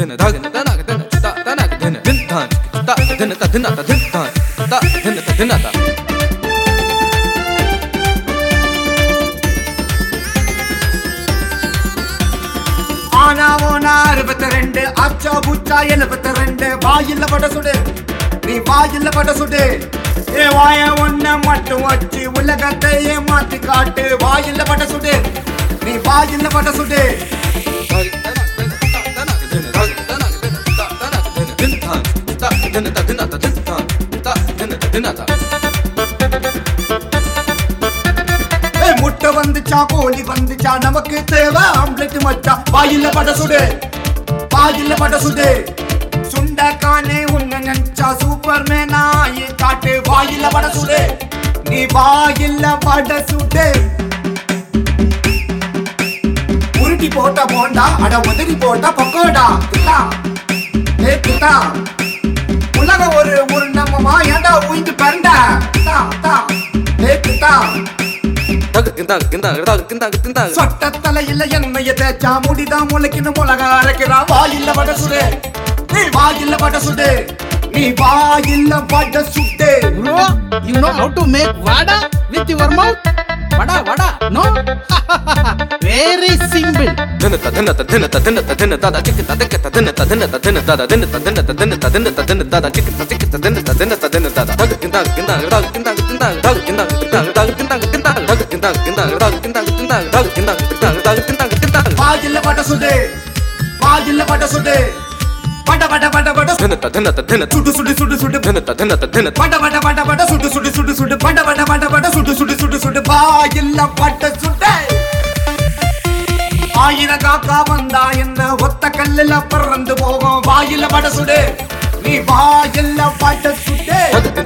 ஆனா ஓனா 62 ஆச்சா புச்சா 72 வாயில்ல பட சுடு நீ வாயில்ல பட சுடு ஏ வாய ஒன்ன மட்டும் வச்சு உலகத்தையே மாத்தி காட்டு வாயில்ல பட சுடு நீ வாயில்ல பட சுடு முட்டை வந்துச்சா கோழி வந்துச்சா நமக்கு தேவை ஆம்லெட் மச்சா வாயில்ல பட சுடு வாயில்ல பட சுடு சுண்டக்கானே உன்ன நினைச்சா சூப்பர் மேனா காட்டு வாயில்ல பட சுடு நீ வாயில்ல பட சுடு உருட்டி போட்ட போண்டா அட உதறி போட்ட பக்கோடா குத்தா ஏ குத்தா உலகம் ஒரு நம்மமா ஏண்டா உயிந்து பரண்டா குத்தா ஏ குத்தா சொட்ட தலையில எண்ணெய தேய்ச்சா முடிதான் முளைக்குன்னு மிளகா அரைக்கிறா வாயில்ல பட சுடு நீ வாயில்ல பட சுடு நீ வாயில்ல பட சுடு. Bro, you know how to make vada with your mouth? Vada, no? Very simple. வாயில்ல பட சுடு வாயில்ல பட சுடு பட பட பட பட சுடு சுடு சுடு சுடு பட பட பட பட சுடு சுடு சுடு சுடு பட பட பட பட சுடு சுடு சுடு சுடு வாயில்ல பட சுடு ஆயிரம் காக்கா வந்தா என்ன ஒத்த கல்லுல பறந்து போகும் வாயில்ல பட சுடு நீ வாயில்ல பட சுடு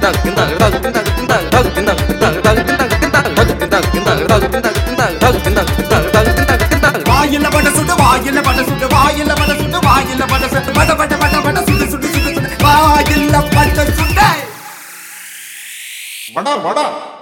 வாயில்ல பட சுடு வாயில்ல பட சுடு வாயில்ல பட சுடு வாயில்ல பட சுடு பட பட பட பட சுடு சுடு சுடு வாயில்ல பட சுடு வடா